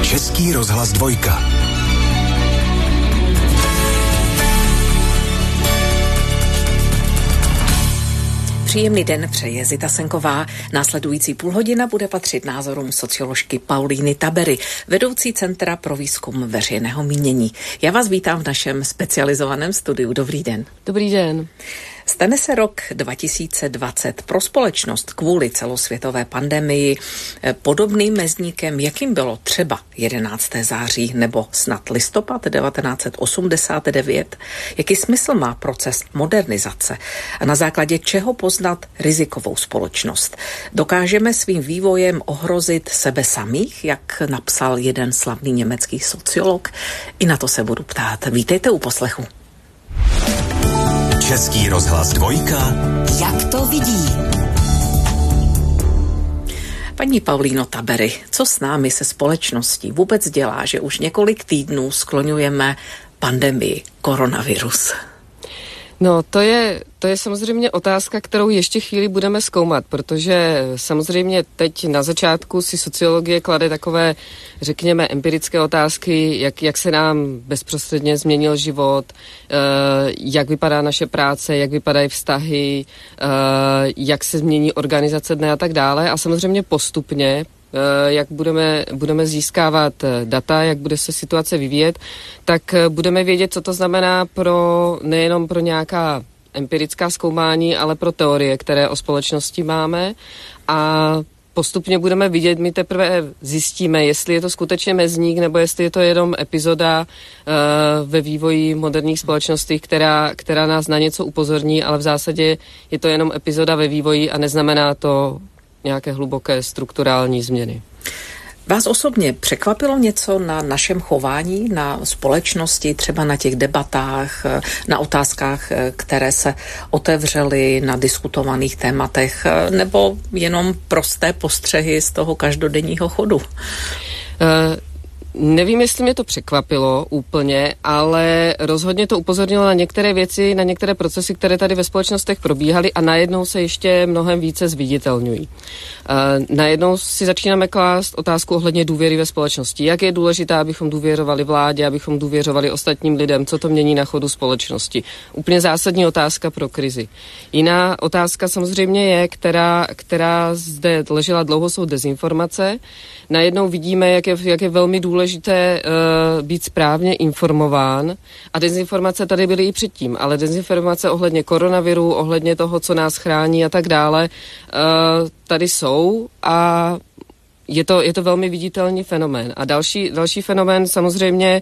Český rozhlas 2. Příjemný den přeje Zita Senková. Následující půlhodina bude patřit názorům socioložky Paulíny Tabery, vedoucí Centra pro výzkum veřejného mínění. Já vás vítám v našem specializovaném studiu. Dobrý den. Dobrý den. Stane se rok 2020 pro společnost kvůli celosvětové pandemii podobným mezníkem, jakým bylo třeba 11. září nebo snad listopad 1989? Jaký smysl má proces modernizace a na základě čeho poznat rizikovou společnost? Dokážeme svým vývojem ohrozit sebe samých, jak napsal jeden slavný německý sociolog? I na to se budu ptát. Vítejte u poslechu. Český rozhlas 2. Jak to vidí? Paní Paulíno Tabery, co s námi, se společností vůbec dělá, že už několik týdnů skloňujeme pandemii koronavirus? No, to je samozřejmě otázka, kterou ještě chvíli budeme zkoumat, protože samozřejmě teď na začátku si sociologie klade takové, řekněme, empirické otázky, jak se nám bezprostředně změnil život, jak vypadá naše práce, jak vypadají vztahy, jak se změní organizace dne a tak dále. A samozřejmě postupně, jak budeme získávat data, jak bude se situace vyvíjet, tak budeme vědět, co to znamená nejenom pro nějaká empirická zkoumání, ale pro teorie, které o společnosti máme. A postupně budeme vidět, my teprve zjistíme, jestli je to skutečně mezník, nebo jestli je to jenom epizoda ve vývoji moderních společností, která nás na něco upozorní, ale v zásadě je to jenom epizoda ve vývoji a neznamená to nějaké hluboké strukturální změny. Vás osobně překvapilo něco na našem chování, na společnosti, třeba na těch debatách, na otázkách, které se otevřely, na diskutovaných tématech, nebo jenom prosté postřehy z toho každodenního chodu? Nevím, jestli mě to překvapilo úplně, ale rozhodně to upozornilo na některé věci, na některé procesy, které tady ve společnostech probíhaly a najednou se ještě mnohem více zviditelňují. Najednou si začínáme klást otázku ohledně důvěry ve společnosti. Jak je důležité, abychom důvěřovali vládě, abychom důvěřovali ostatním lidem, co to mění na chodu společnosti. Úplně zásadní otázka pro krizi. Jiná otázka samozřejmě je, která zde ležela dlouho, jsou dezinformace. Najednou vidíme, jak je velmi důležité být správně informován a dezinformace tady byly i předtím, ale dezinformace ohledně koronaviru, ohledně toho, co nás chrání a tak dále, tady jsou a je to velmi viditelný fenomén. A další fenomén samozřejmě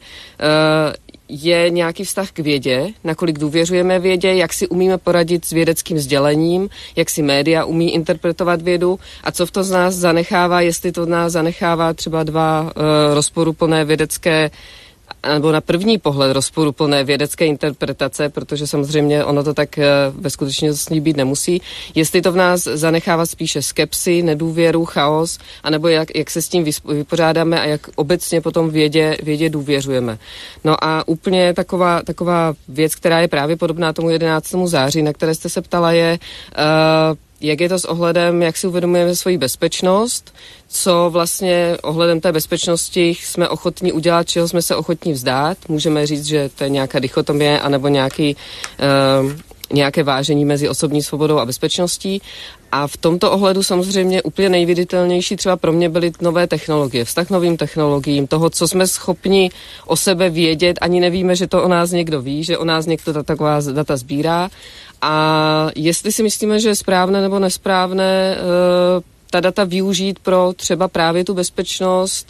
je nějaký vztah k vědě, nakolik důvěřujeme vědě, jak si umíme poradit s vědeckým sdělením, jak si média umí interpretovat vědu a co v to z nás zanechává, jestli to z nás zanechává třeba dva rozporuplné vědecké, nebo na první pohled rozporuplné vědecké interpretace, protože samozřejmě ono to tak ve skutečnosti být nemusí. Jestli to v nás zanechává spíše skepsi, nedůvěru, chaos, anebo jak se s tím vypořádáme a jak obecně potom vědě důvěřujeme. No a úplně taková věc, která je právě podobná tomu 11. září, na které jste se ptala, je jak je to s ohledem, jak si uvědomujeme svoji bezpečnost, co vlastně ohledem té bezpečnosti jsme ochotní udělat, čeho jsme se ochotní vzdát. Můžeme říct, že to je nějaká dichotomie anebo nějaké vážení mezi osobní svobodou a bezpečností. A v tomto ohledu samozřejmě úplně nejviditelnější třeba pro mě byly nové technologie, vztah novým technologiím, toho, co jsme schopni o sebe vědět, ani nevíme, že to o nás někdo ví, že o nás někdo taková data sbírá. A jestli si myslíme, že je správné nebo nesprávné ta data využít pro třeba právě tu bezpečnost,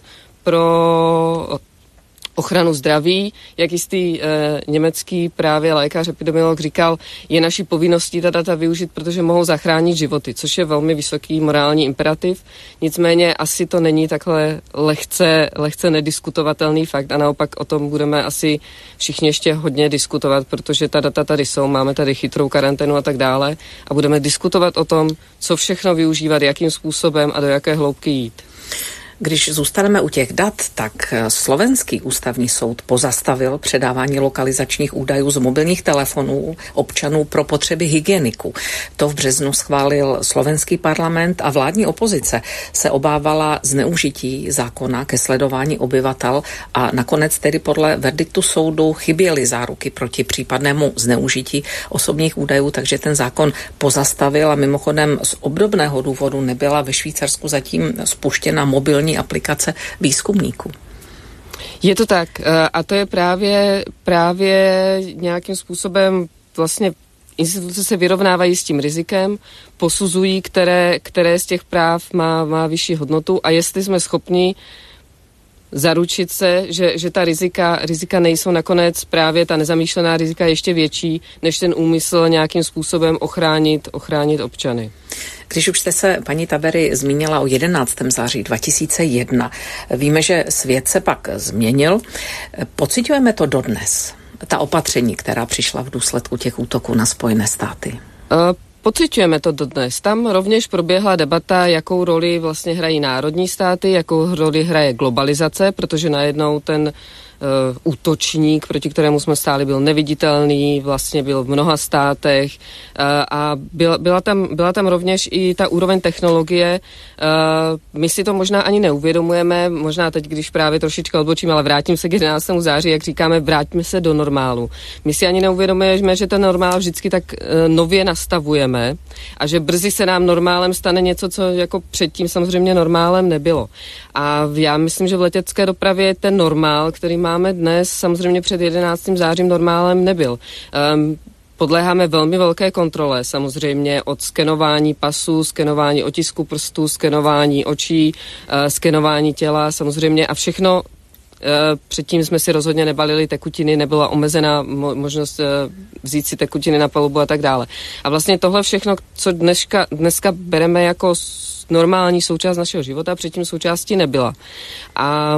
pro ochranu zdraví, jak jistý německý právě lékař, epidemiolog říkal, je naší povinností ta data využít, protože mohou zachránit životy, což je velmi vysoký morální imperativ. Nicméně asi to není takhle lehce nediskutovatelný fakt a naopak o tom budeme asi všichni ještě hodně diskutovat, protože ta data tady jsou, máme tady chytrou karanténu a tak dále a budeme diskutovat o tom, co všechno využívat, jakým způsobem a do jaké hloubky jít. Když zůstaneme u těch dat, tak slovenský ústavní soud pozastavil předávání lokalizačních údajů z mobilních telefonů občanů pro potřeby hygieniků. To v březnu schválil slovenský parlament a vládní opozice se obávala zneužití zákona ke sledování obyvatel a nakonec tedy podle verdiktu soudu chyběly záruky proti případnému zneužití osobních údajů, takže ten zákon pozastavil a mimochodem z obdobného důvodu nebyla ve Švýcarsku zatím spuštěna mobilní aplikace výzkumníků. Je to tak a to je právě nějakým způsobem vlastně instituce se vyrovnávají s tím rizikem, posuzují, které z těch práv má vyšší hodnotu a jestli jsme schopni zaručit se, že ta rizika nejsou nakonec právě ta nezamýšlená rizika ještě větší, než ten úmysl nějakým způsobem ochránit občany. Když už jste se, paní Tabery, zmínila o 11. září 2001, víme, že svět se pak změnil. Pociťujeme to dodnes, ta opatření, která přišla v důsledku těch útoků na Spojené státy? Pociťujeme to dodnes. Tam rovněž proběhla debata, jakou roli vlastně hrají národní státy, jakou roli hraje globalizace, protože najednou ten útočník, proti kterému jsme stáli, byl neviditelný, vlastně byl v mnoha státech a byla tam rovněž i ta úroveň technologie. My si to možná ani neuvědomujeme, možná teď, když právě trošička odbočím, ale vrátím se k 11. září, jak říkáme, vrátíme se do normálu. My si ani neuvědomujeme, že ten normál vždycky tak nově nastavujeme a že brzy se nám normálem stane něco, co jako předtím samozřejmě normálem nebylo. A já myslím, že v letecké dopravě ten normál, který máme dnes, samozřejmě před 11. zářím normálem nebyl. Podléháme velmi velké kontrole, samozřejmě od skenování pasů, skenování otisku prstů, skenování očí, skenování těla, samozřejmě a všechno. Předtím jsme si rozhodně nebalili tekutiny, nebyla omezená možnost vzít si tekutiny na palubu a tak dále. A vlastně tohle všechno, co dneska bereme jako normální součást našeho života, předtím součástí nebyla. A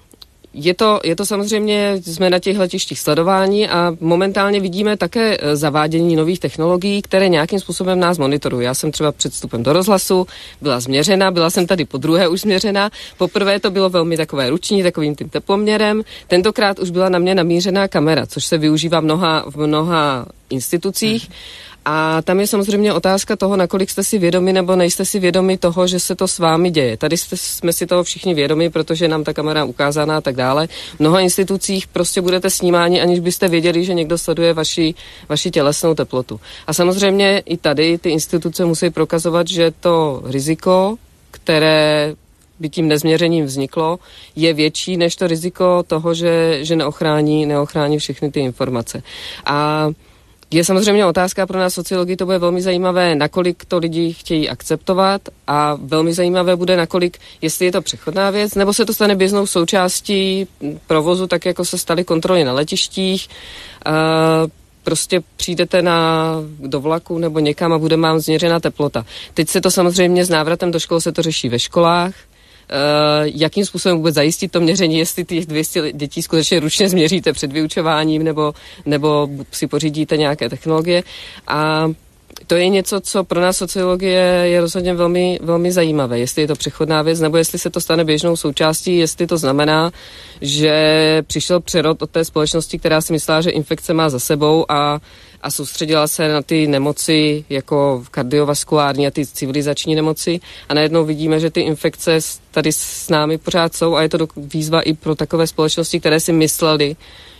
je to samozřejmě, jsme na těch letištích sledování a momentálně vidíme také zavádění nových technologií, které nějakým způsobem nás monitorují. Já jsem třeba před vstupem do rozhlasu byla změřena, byla jsem tady podruhé už změřena. Poprvé to bylo velmi takové ruční, takovým tím teploměrem. Tentokrát už byla na mě namířená kamera, což se využívá v mnoha institucích. A tam je samozřejmě otázka toho, nakolik jste si vědomi nebo nejste si vědomi toho, že se to s vámi děje. Tady jsme si toho všichni vědomi, protože nám ta kamera ukázaná a tak dále. V mnoha institucích prostě budete snímáni, aniž byste věděli, že někdo sleduje vaši tělesnou teplotu. A samozřejmě i tady ty instituce musí prokazovat, že to riziko, které by tím nezměřením vzniklo, je větší než to riziko toho, že neochrání všechny ty informace. A je samozřejmě otázka pro nás sociologii, to bude velmi zajímavé, nakolik to lidi chtějí akceptovat a velmi zajímavé bude, nakolik, jestli je to přechodná věc, nebo se to stane běžnou součástí provozu, tak jako se staly kontroly na letištích. Prostě přijdete do vlaku nebo někam a bude vám změřena teplota. Teď se to samozřejmě s návratem do škol se to řeší ve školách. Jakým způsobem vůbec zajistit to měření, jestli těch 200 dětí skutečně ručně změříte před vyučováním nebo si pořídíte nějaké technologie. A to je něco, co pro nás sociologie je rozhodně velmi, velmi zajímavé. Jestli je to přechodná věc, nebo jestli se to stane běžnou součástí, jestli to znamená, že přišel přerod od té společnosti, která si myslela, že infekce má za sebou a soustředila se na ty nemoci jako kardiovaskulární a ty civilizační nemoci a najednou vidíme, že ty infekce tady s námi pořád jsou a je to výzva i pro takové společnosti, které si mysleli,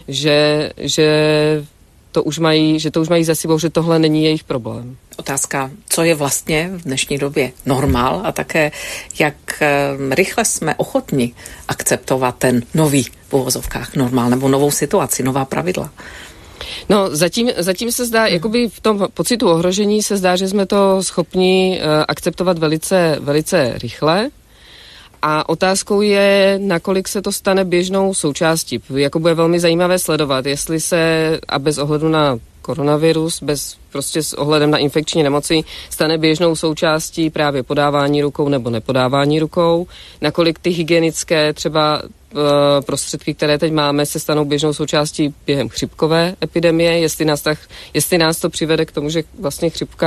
že to už mají za sebou, že tohle není jejich problém. Otázka, co je vlastně v dnešní době normál a také jak rychle jsme ochotni akceptovat ten nový v uvozovkách normál nebo novou situaci, nová pravidla. No, zatím se zdá, jakoby v tom pocitu ohrožení se zdá, že jsme to schopni akceptovat velice, velice rychle. A otázkou je, nakolik se to stane běžnou součástí. Jako bude velmi zajímavé sledovat, jestli se, a bez ohledu na koronavirus, prostě s ohledem na infekční nemoci, stane běžnou součástí právě podávání rukou nebo nepodávání rukou, nakolik ty hygienické třeba prostředky, které teď máme, se stanou běžnou součástí během chřipkové epidemie, jestli nás to přivede k tomu, že vlastně chřipka je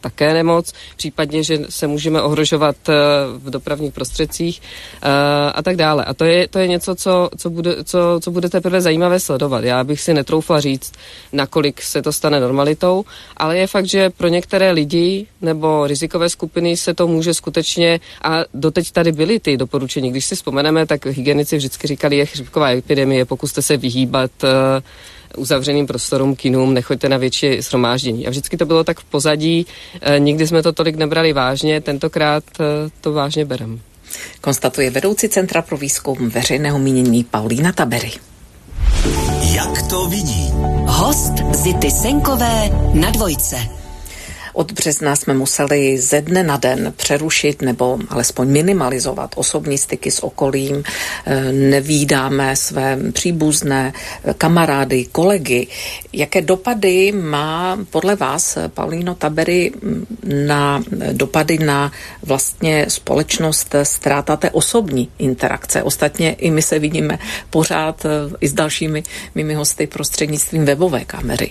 také nemoc, případně, že se můžeme ohrožovat v dopravních prostředcích a tak dále. A to je něco, co bude teprve zajímavé sledovat. Já bych si netroufla říct, nakolik se to stane normalitou, ale je fakt, že pro některé lidi nebo rizikové skupiny se to může skutečně, a doteď tady byly ty doporučení. Když si vzpomeneme, tak hygienici vždycky říkali, je chřipková epidemie, pokuste se vyhýbat uzavřeným prostorům, kinům, nechoďte na větší shromáždění. A vždycky to bylo tak v pozadí, nikdy jsme to tolik nebrali vážně, tentokrát to vážně bereme. Konstatuje vedoucí Centra pro výzkum veřejného mínění Paulína Tabery. Jak to vidí? Host Zity Senkové na Dvojce. Od března jsme museli ze dne na den přerušit nebo alespoň minimalizovat osobní styky s okolím. Nevídáme své příbuzné, kamarády, kolegy. Jaké dopady má podle vás, Paulíno Tabery, dopady na vlastně společnost ztráta té osobní interakce? Ostatně i my se vidíme pořád i s dalšími mými hosty prostřednictvím webové kamery.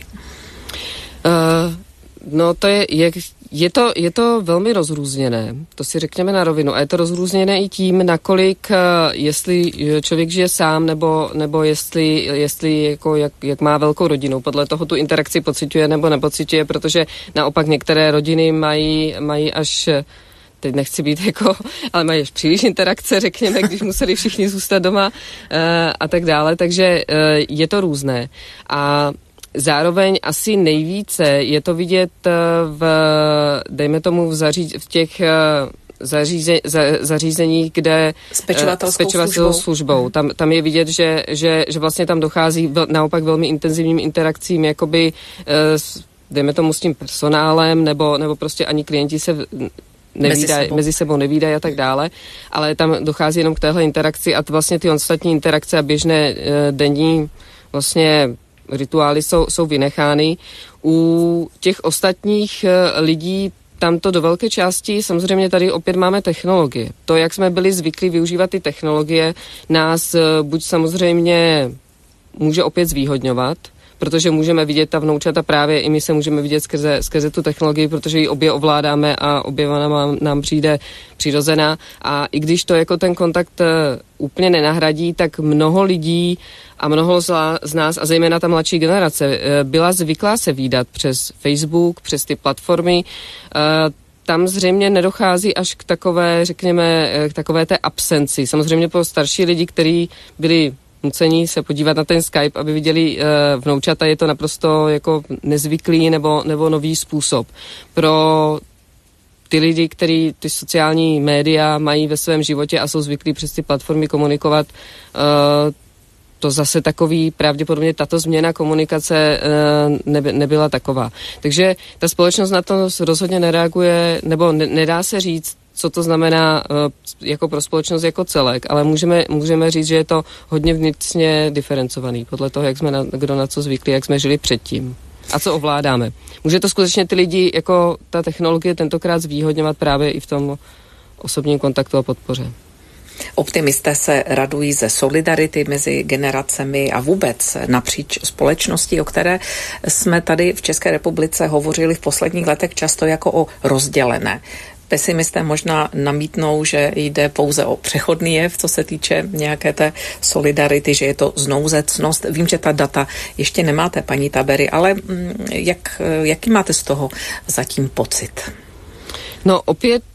No to je to velmi rozrůzněné, to si řekněme na rovinu. A je to rozrůzněné i tím, nakolik, jestli člověk žije sám, nebo jestli jako jak má velkou rodinu. Podle toho tu interakci pociťuje nebo nepociťuje, protože naopak některé rodiny mají až, teď nechci být ale mají až příliš interakce, řekněme, když museli všichni zůstat doma a tak dále. Takže je to různé. A zároveň asi nejvíce je to vidět dejme tomu v těch zařízeních, kde s pečovatelskou službou. Tam je vidět, že vlastně tam dochází naopak velmi intenzivním interakcím, jakoby dejme tomu s tím personálem, nebo prostě ani klienti se mezi sebou nevídají a tak dále, ale tam dochází jenom k téhle interakci a vlastně ty ostatní interakce a běžné denní vlastně rituály jsou vynechány. U těch ostatních lidí tam to do velké části, samozřejmě tady opět máme technologie. To, jak jsme byli zvyklí využívat ty technologie, nás buď samozřejmě může opět zvýhodňovat, protože můžeme vidět ta vnoučata, právě i my se můžeme vidět skrze tu technologii, protože ji obě ovládáme a obě nám přijde přirozená. A i když to jako ten kontakt úplně nenahradí, tak mnoho lidí a mnoho z nás, a zejména ta mladší generace, byla zvyklá se vídat přes Facebook, přes ty platformy. Tam zřejmě nedochází až k takové, řekněme, k takové té absenci. Samozřejmě pro starší lidi, kteří byli nucení se podívat na ten Skype, aby viděli vnoučata, je to naprosto jako nezvyklý nebo nový způsob. Pro ty lidi, kteří ty sociální média mají ve svém životě a jsou zvyklí přes ty platformy komunikovat, to zase takový, pravděpodobně tato změna komunikace nebyla taková. Takže ta společnost na to rozhodně nereaguje, nebo nedá se říct, co to znamená jako pro společnost jako celek, ale můžeme říct, že je to hodně vnitřně diferencovaný podle toho, jak jsme kdo na co zvyklí, jak jsme žili předtím a co ovládáme. Může to skutečně ty lidi, jako ta technologie tentokrát zvýhodňovat právě i v tom osobním kontaktu a podpoře. Optimisté se radují ze solidarity mezi generacemi a vůbec napříč společností, o které jsme tady v České republice hovořili v posledních letech často jako o rozdělené. Pesimisté možná namítnou, že jde pouze o přechodný jev, co se týče nějaké té solidarity, že je to znouzecnost. Vím, že ta data ještě nemáte, paní Tabery, ale jaký máte z toho zatím pocit? No opět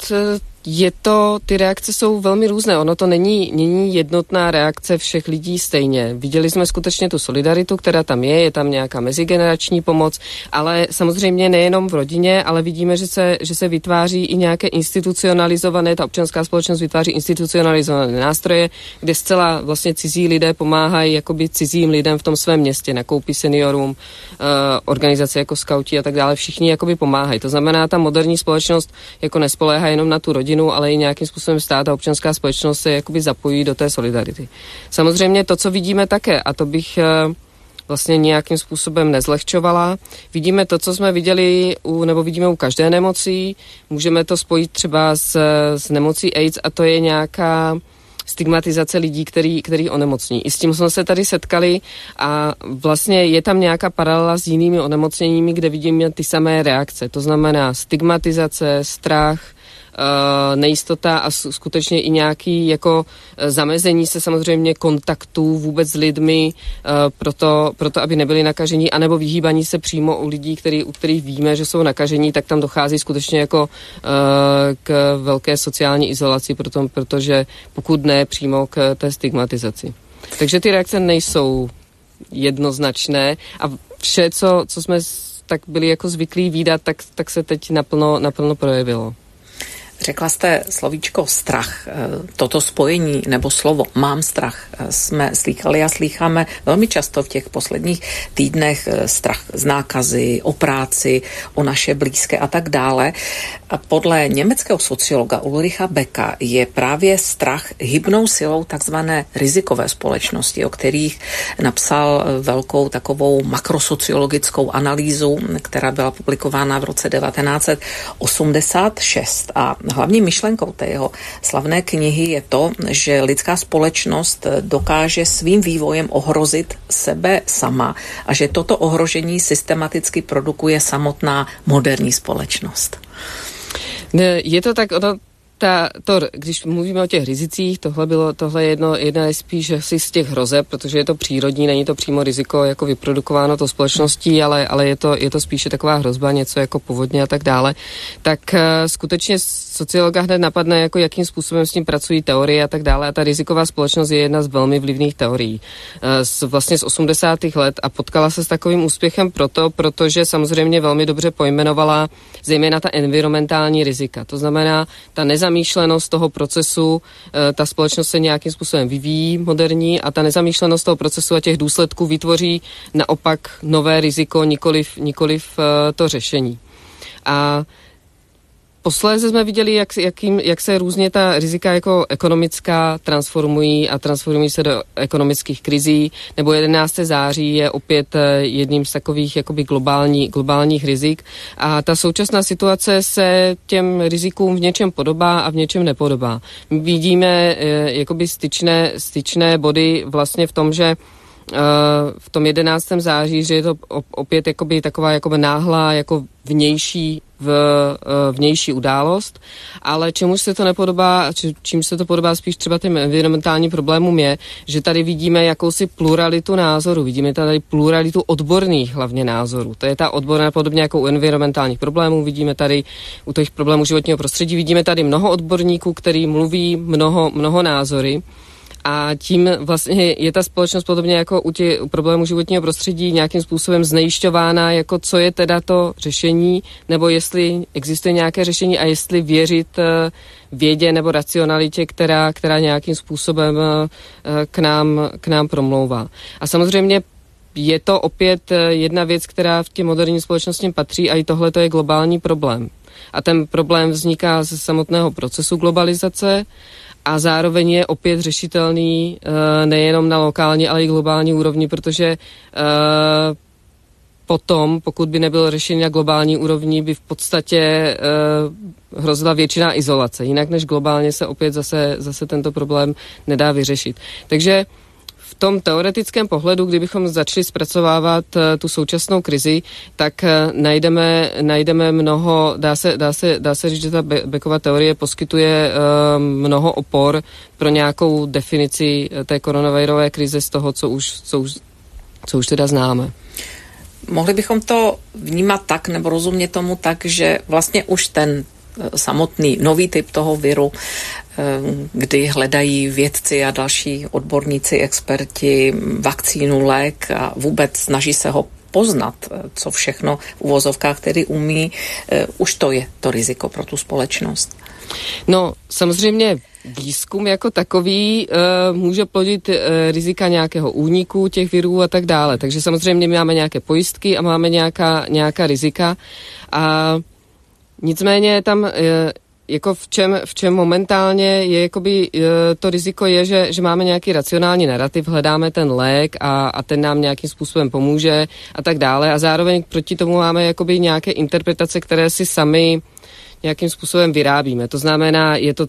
ty reakce jsou velmi různé. Ono to není jednotná reakce všech lidí stejně. Viděli jsme skutečně tu solidaritu, která tam je tam nějaká mezigenerační pomoc, ale samozřejmě nejenom v rodině, ale vidíme, že se vytváří i nějaké institucionalizované, ta občanská společnost vytváří institucionalizované nástroje, kde zcela vlastně cizí lidé pomáhají jakoby cizím lidem v tom svém městě, nakoupí seniorům, organizace jako skauti a tak dále, všichni jakoby pomáhají. To znamená, ta moderní společnost jako nespoléhá jenom na tu rodinu, ale i nějakým způsobem stát a občanská společnost se jakoby zapojí do té solidarity. Samozřejmě to, co vidíme také, a to bych vlastně nějakým způsobem nezlehčovala, vidíme to, co jsme viděli nebo vidíme u každé nemocí, můžeme to spojit třeba s nemocí AIDS a to je nějaká stigmatizace lidí, který onemocní. I s tím jsme se tady setkali a vlastně je tam nějaká paralela s jinými onemocněními, kde vidíme ty samé reakce. To znamená stigmatizace, strach, nejistota a skutečně i nějaký jako zamezení se samozřejmě kontaktů vůbec s lidmi proto aby nebyli nakažení, anebo vyhýbaní se přímo u lidí, u kterých víme, že jsou nakažení, tak tam dochází skutečně jako k velké sociální izolaci, protože pokud ne přímo k té stigmatizaci. Takže ty reakce nejsou jednoznačné a vše, co jsme tak byli jako zvyklí vídat, tak se teď naplno projevilo. Řekla jste slovíčko strach. Toto spojení nebo slovo mám strach jsme slýchali a slýcháme velmi často v těch posledních týdnech. Strach z nákazy, o práci, o naše blízké a tak dále. A podle německého sociologa Ulricha Becka je právě strach hybnou silou takzvané rizikové společnosti, o kterých napsal velkou takovou makrosociologickou analýzu, která byla publikována v roce 1986. A hlavní myšlenkou té jeho slavné knihy je to, že lidská společnost dokáže svým vývojem ohrozit sebe sama a že toto ohrožení systematicky produkuje samotná moderní společnost. Je to tak, když mluvíme o těch rizicích, tohle je jedna je spíš asi z těch hrozeb, protože je to přírodní, není to přímo riziko jako vyprodukováno to společností, ale je to spíše taková hrozba, něco jako povodně a tak dále. Tak skutečně sociologa hned napadne, jako jakým způsobem s tím pracují teorie a tak dále. A ta riziková společnost je jedna z velmi vlivných teorií. Vlastně z 80. let a potkala se s takovým úspěchem protože samozřejmě velmi dobře pojmenovala zejména ta environmentální rizika. To znamená, ta nezamýšlenost toho procesu, ta společnost se nějakým způsobem vyvíjí moderní a ta nezamýšlenost toho procesu a těch důsledků vytvoří naopak nové riziko, nikoliv to řešení. A posléze jsme viděli, jak se různě ta rizika jako ekonomická transformují se do ekonomických krizí, nebo 11. září je opět jedním z takových jakoby globálních rizik a ta současná situace se těm rizikům v něčem podobá a v něčem nepodobá. My vidíme jakoby styčné body vlastně v tom, že v tom 11. září, že je to opět jakoby taková jakoby náhlá jako vnější událost, ale čemu se to nepodobá, čím se to podobá spíš třeba těm environmentálním problémům je, že tady vidíme jakousi pluralitu názorů, vidíme tady pluralitu odborných hlavně názorů. To je ta odborná podobně jako u environmentálních problémů, vidíme tady u těch problémů životního prostředí, vidíme tady mnoho odborníků, který mluví mnoho názory. A tím vlastně je ta společnost podobně jako u těch problémů životního prostředí nějakým způsobem znejišťována, jako co je teda to řešení, nebo jestli existuje nějaké řešení a jestli věřit vědě nebo racionalitě, která nějakým způsobem k nám promlouvá. A samozřejmě je to opět jedna věc, která v těm moderním společnostem patří a i tohle to je globální problém. A ten problém vzniká ze samotného procesu globalizace, a zároveň je opět řešitelný nejenom na lokální, ale i globální úrovni, protože potom, pokud by nebyl řešený na globální úrovni, by v podstatě hrozila většiná izolace. Jinak než globálně se opět zase tento problém nedá vyřešit. Takže v tom teoretickém pohledu, kdybychom začali zpracovávat tu současnou krizi, tak najdeme mnoho, dá se říct, že ta Beckova teorie poskytuje mnoho opor pro nějakou definici té koronavirové krize z toho, co už teda známe. Mohli bychom to vnímat tak, nebo rozumět tomu tak, že vlastně už ten samotný nový typ toho viru, kdy hledají vědci a další odborníci, experti, vakcínu, lék a vůbec snaží se ho poznat, co všechno v uvozovkách tedy umí, už to je to riziko pro tu společnost. No, samozřejmě výzkum jako takový může plodit rizika nějakého úniku těch virů a tak dále. Takže samozřejmě my máme nějaké pojistky a máme nějaká rizika a nicméně tam jako v čem momentálně je jakoby to riziko je, že máme nějaký racionální narrativ, hledáme ten lék a ten nám nějakým způsobem pomůže a tak dále a zároveň proti tomu máme jakoby nějaké interpretace, které si sami nějakým způsobem vyrábíme. To znamená, je to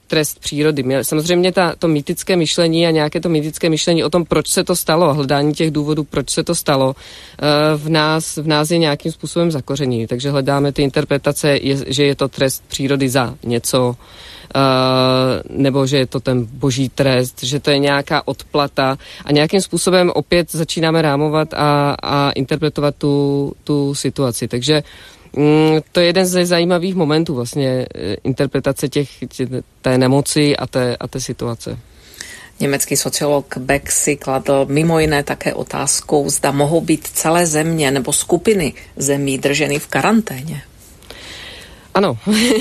trest přírody. Samozřejmě to mýtické myšlení a nějaké to mýtické myšlení o tom, proč se to stalo, hledání těch důvodů, proč se to stalo, v nás je nějakým způsobem zakoření. Takže hledáme ty interpretace, že je to trest přírody za něco, nebo že je to ten boží trest, že to je nějaká odplata a nějakým způsobem opět začínáme rámovat a interpretovat tu situaci. Takže to je jeden ze zajímavých momentů vlastně interpretace té nemoci a té situace. Německý sociolog Beck si kladl mimo jiné také otázku, zda mohou být celé země nebo skupiny zemí drženy v karanténě. Ano.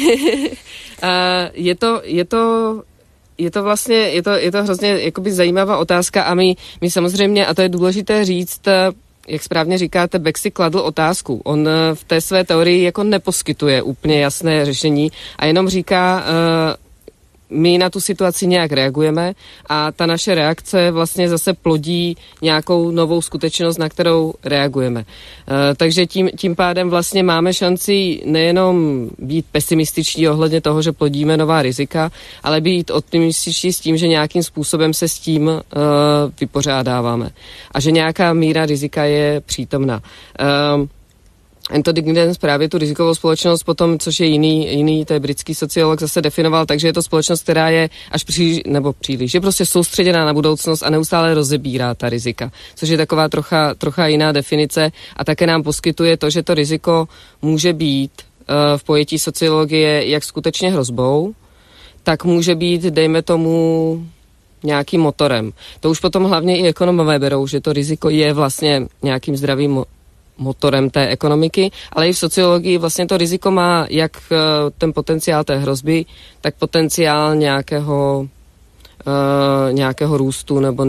Je to vlastně, je to hrozně jakoby zajímavá otázka a my samozřejmě, a to je důležité říct, jak správně říkáte, Beck si kladl otázku. On v té své teorii jako neposkytuje úplně jasné řešení a jenom říká, my na tu situaci nějak reagujeme a ta naše reakce vlastně zase plodí nějakou novou skutečnost, na kterou reagujeme. Takže tím pádem vlastně máme šanci nejenom být pesimističní ohledně toho, že plodíme nová rizika, ale být optimističní s tím, že nějakým způsobem se s tím vypořádáváme a že nějaká míra rizika je přítomná. Anthony Giddens právě tu rizikovou společnost potom, což je jiný, to je britský sociolog, zase definoval, takže je to společnost, která je až příliš, je prostě soustředěná na budoucnost a neustále rozebírá ta rizika, což je taková trocha jiná definice a také nám poskytuje to, že to riziko může být v pojetí sociologie jak skutečně hrozbou, tak může být, dejme tomu, nějakým motorem. To už potom hlavně i ekonomové berou, že to riziko je vlastně nějakým zdravým motorem té ekonomiky, ale i v sociologii vlastně to riziko má jak ten potenciál té hrozby, tak potenciál nějakého růstu nebo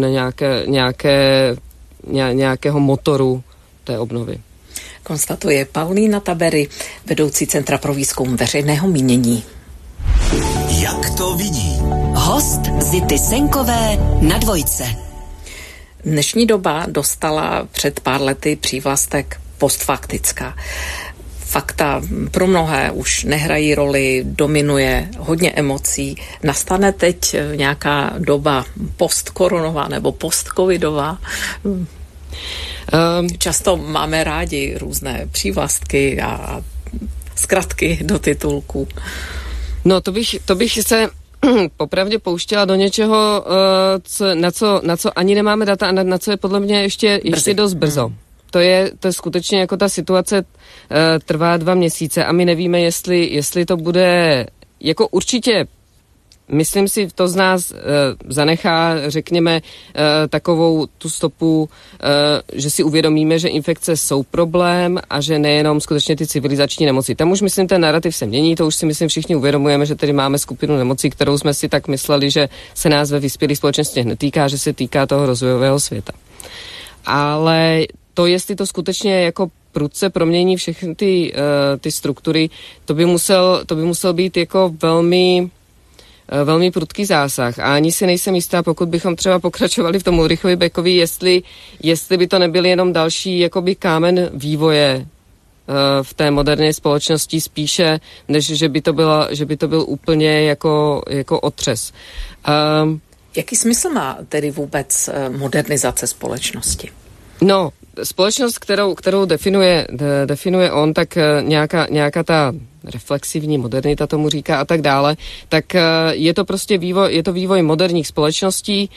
nějakého motoru té obnovy. Konstatuje Paulína Tabery, vedoucí Centra pro výzkum veřejného mínění. Jak to vidí? Host Zity Senkové na Dvojce. Dnešní doba dostala před pár lety přívlastek postfaktická. Fakta pro mnohé už nehrají roli, dominuje hodně emocí. Nastane teď nějaká doba postkoronová nebo postcovidová? Často máme rádi různé přívlastky a zkratky do titulků. No to bych se popravdě pouštěla do něčeho, na co ani nemáme data a na co je podle mě ještě dost brzo. To je skutečně jako ta situace trvá 2 měsíce a my nevíme, jestli to bude jako určitě. Myslím si, to z nás zanechá, řekněme, takovou tu stopu, že si uvědomíme, že infekce jsou problém a že nejenom skutečně ty civilizační nemoci. Tam už, myslím, ten narrativ se mění, to už si, myslím, všichni uvědomujeme, že tedy máme skupinu nemocí, kterou jsme si tak mysleli, že se nás ve vyspělých společnostech netýká, že se týká toho rozvojového světa. Ale to, jestli to skutečně jako prudce promění všechny ty struktury, to by musel být jako velmi prudký zásah. A ani si nejsem jistá, pokud bychom třeba pokračovali v tom Ulrichovi Beckovi, jestli by to nebyl jenom další jakoby kámen vývoje v té moderní společnosti spíše, než že by to byl úplně jako otřes. Jaký smysl má tedy vůbec modernizace společnosti? No, společnost, kterou definuje on, tak nějaká ta reflexivní modernita tomu říká a tak dále, tak je to prostě vývoj moderních společností,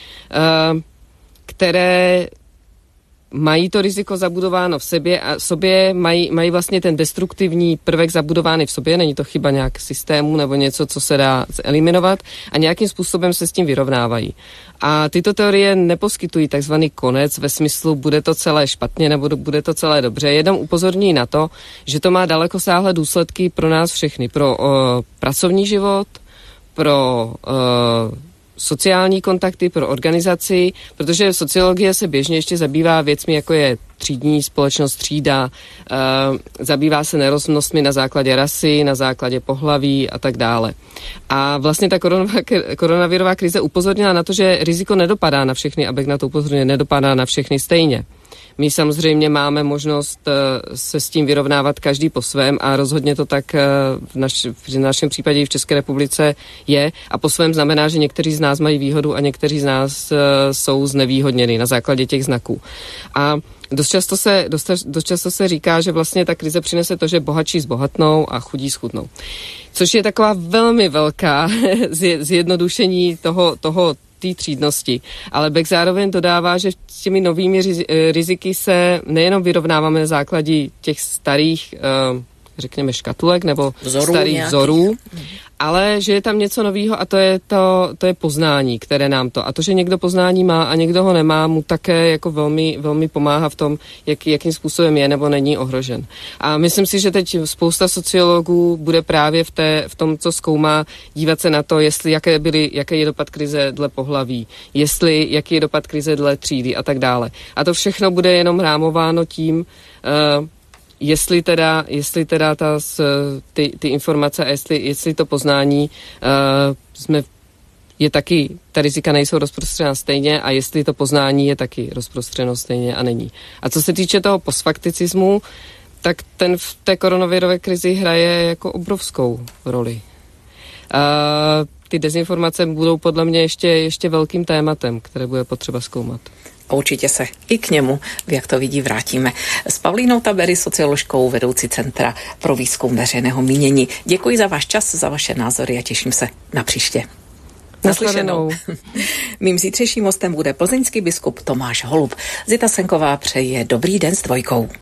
které mají to riziko zabudováno v sobě, mají vlastně ten destruktivní prvek zabudovány v sobě, není to chyba nějak systému nebo něco, co se dá eliminovat a nějakým způsobem se s tím vyrovnávají. A tyto teorie neposkytují takzvaný konec ve smyslu bude to celé špatně nebo bude to celé dobře, jenom upozorní na to, že to má dalekosáhlé důsledky pro nás všechny, pro pracovní život, pro sociální kontakty, pro organizaci, protože sociologie se běžně ještě zabývá věcmi, jako je třídní společnost, třída, zabývá se nerovnostmi na základě rasy, na základě pohlaví a tak dále. A vlastně ta koronavirová krize upozornila na to, že riziko nedopadá na všechny, abych na to upozornil, nedopadá na všechny stejně. My samozřejmě máme možnost se s tím vyrovnávat každý po svém a rozhodně to tak v našem případě i v České republice je. A po svém znamená, že někteří z nás mají výhodu a někteří z nás jsou znevýhodněni na základě těch znaků. A dost často se říká, že vlastně ta krize přinese to, že bohatší zbohatnou a chudí schudnou. Což je taková velmi velká zjednodušení té třídnosti. Ale Beck zároveň dodává, že s těmi novými riziky se nejenom vyrovnáváme na základě těch starých, řekněme, škatulek nebo starých vzorů, ale že je tam něco nového a to je poznání, které nám to. A to, že někdo poznání má a někdo ho nemá, mu také jako velmi, velmi pomáhá v tom, jakým způsobem je nebo není ohrožen. A myslím si, že teď spousta sociologů bude právě v tom, co zkoumá, dívat se na to, jaký je dopad krize dle pohlaví, jaký je dopad krize dle třídy a tak dále. A to všechno bude jenom rámováno tím, jestli teda ty informace a jestli to poznání je taky, ta rizika nejsou rozprostřená stejně a jestli to poznání je taky rozprostřeno stejně a není. A co se týče toho postfakticismu, tak ten v té koronavirové krizi hraje jako obrovskou roli. Ty dezinformace budou podle mě ještě velkým tématem, které bude potřeba zkoumat. Určitě se i k němu, jak to vidí, vrátíme. S Pavlínou Tabery, socioložkou, vedoucí Centra pro výzkum veřejného mínění. Děkuji za váš čas, za vaše názory a těším se na příště. Naslyšenou. Mým zítřejším hostem bude plzeňský biskup Tomáš Holub. Zita Senková přeje dobrý den s Dvojkou.